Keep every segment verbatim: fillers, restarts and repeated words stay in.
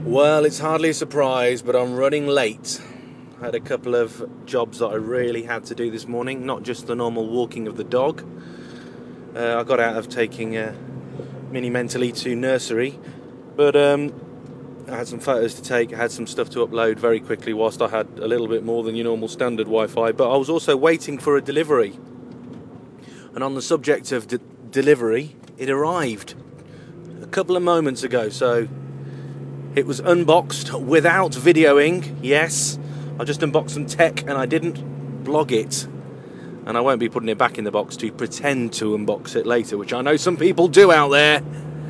Well, it's hardly a surprise, but I'm running late. I had a couple of jobs that I really had to do this morning, not just the normal walking of the dog. Uh, I got out of taking uh, Mini mentally to nursery, but um, I had some photos to take, I had some stuff to upload very quickly whilst I had a little bit more than your normal standard Wi-Fi, but I was also waiting for a delivery. And on the subject of de- delivery, it arrived a couple of moments ago, so it was unboxed without videoing. Yes, I just unboxed some tech and I didn't blog it. And I won't be putting it back in the box to pretend to unbox it later, which I know some people do out there.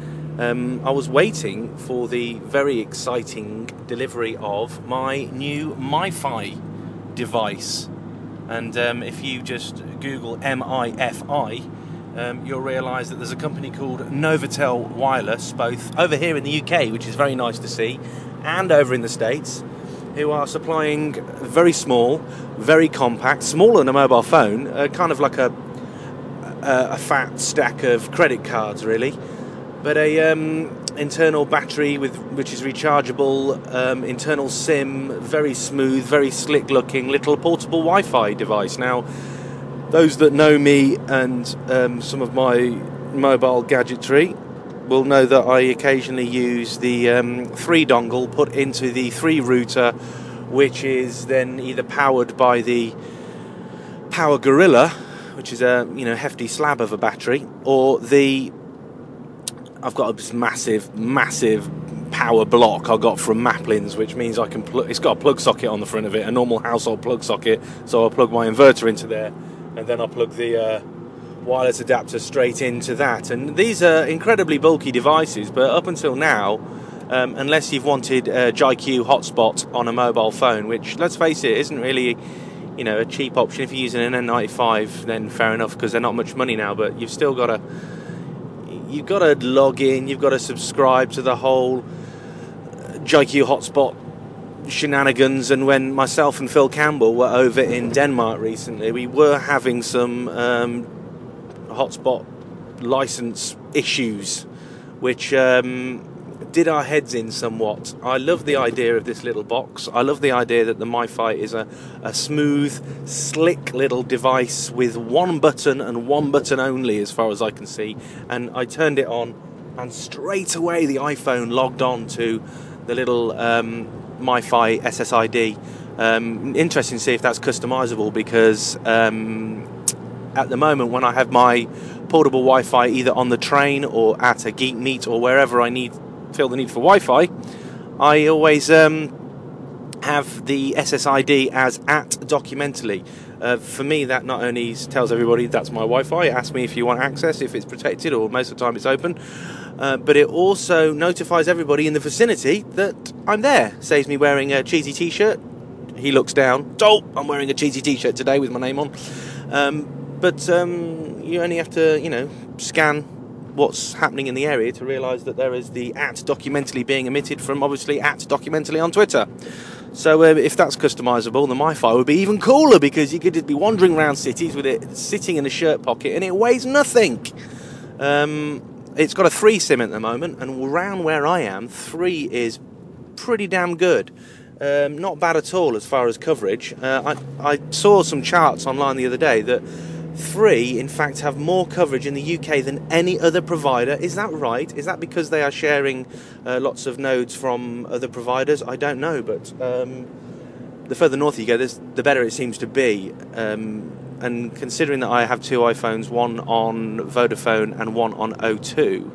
Um, I was waiting for the very exciting delivery of my new MiFi device. And um, if you just Google M I F I, Um, you'll realise that there's a company called Novotel Wireless, both over here in the U K, which is very nice to see, and over in the States, who are supplying very small, very compact, smaller than a mobile phone, uh, kind of like a, a a fat stack of credit cards, really, but a um, internal battery with which is rechargeable, um, internal SIM, very smooth, very slick-looking little portable Wi-Fi device. Now, those that know me and um, some of my mobile gadgetry will know that I occasionally use the um, three dongle put into the three router, which is then either powered by the Power Gorilla, which is a you know hefty slab of a battery, or the I've got this massive, massive power block I got from Maplins, which means I can pl- it's got a plug socket on the front of it, a normal household plug socket, so I'll plug my inverter into there. And then I'll plug the uh, wireless adapter straight into that. And these are incredibly bulky devices, but up until now, um, unless you've wanted a J I Q hotspot on a mobile phone, which, let's face it, isn't really, you know, a cheap option. If you're using an N ninety-five, then fair enough, because they're not much money now. But you've still got to, you've got to log in, you've got to subscribe to the whole J I Q hotspot shenanigans. And when myself and Phil Campbell were over in Denmark recently, we were having some um, hotspot license issues, which um, did our heads in somewhat. I love the idea of this little box. I love the idea that the MiFi is a, a smooth, slick little device with one button and one button only, as far as I can see. And I turned it on, and straight away the iPhone logged on to the little um, MiFi S S I D. Um, interesting to see if that's customizable, because um, at the moment when I have my portable Wi-Fi either on the train or at a geek meet or wherever I need feel the need for Wi-Fi, I always um, have the S S I D as at Documentally. Uh, for me, that not only tells everybody that's my Wi-Fi, it asks me if you want access, if it's protected, or most of the time it's open, uh, but it also notifies everybody in the vicinity that I'm there. Saves me wearing a cheesy t-shirt. He looks down. Oh, I'm wearing a cheesy t-shirt today with my name on. Um, but um, you only have to, you know, scan what's happening in the area to realise that there is the at Documentally being emitted from, obviously, at Documentally on Twitter. So uh, if that's customisable, the MiFi would be even cooler, because you could just be wandering around cities with it sitting in a shirt pocket and it weighs nothing. Um, it's got a three SIM at the moment, and around where I am, three is pretty damn good. Um, not bad at all as far as coverage. Uh, I, I saw some charts online the other day that three, in fact, have more coverage in the U K than any other provider. Is that right? Is that because they are sharing uh, lots of nodes from other providers? I don't know, but um, the further north you go, the better it seems to be. Um, and considering that I have two iPhones, one on Vodafone and one on O two,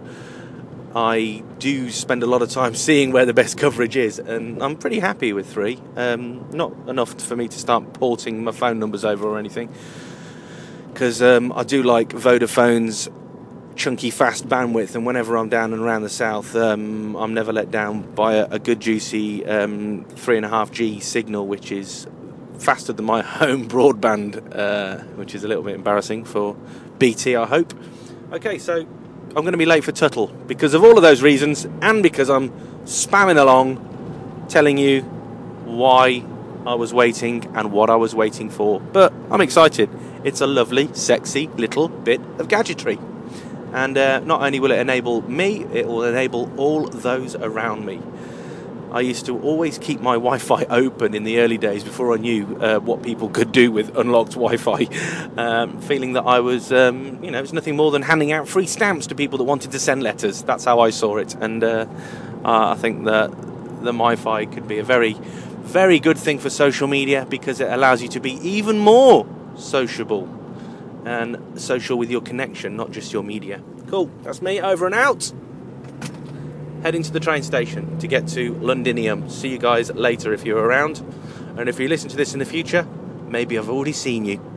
I do spend a lot of time seeing where the best coverage is, and I'm pretty happy with three. Um, not enough for me to start porting my phone numbers over or anything, because um, I do like Vodafone's chunky fast bandwidth, and whenever I'm down and around the south, um, I'm never let down by a, a good juicy um, three and a half G signal, which is faster than my home broadband, uh, which is a little bit embarrassing for B T, I hope. Okay, so I'm going to be late for Tuttle because of all of those reasons, and because I'm spamming along telling you why I was waiting and what I was waiting for. But I'm excited. It's a lovely, sexy little bit of gadgetry. And uh, not only will it enable me, it will enable all those around me. I used to always keep my Wi-Fi open in the early days before I knew uh, what people could do with unlocked Wi-Fi, um, feeling that I was, um, you know, it was nothing more than handing out free stamps to people that wanted to send letters. That's how I saw it, and uh, uh, I think that the Wi-Fi could be a very, very good thing for social media because it allows you to be even more sociable and social with your connection, not just your media. Cool, that's me, over and out. Heading to the train station to get to Londinium. See you guys later if you're around. And if you listen to this in the future, maybe I've already seen you.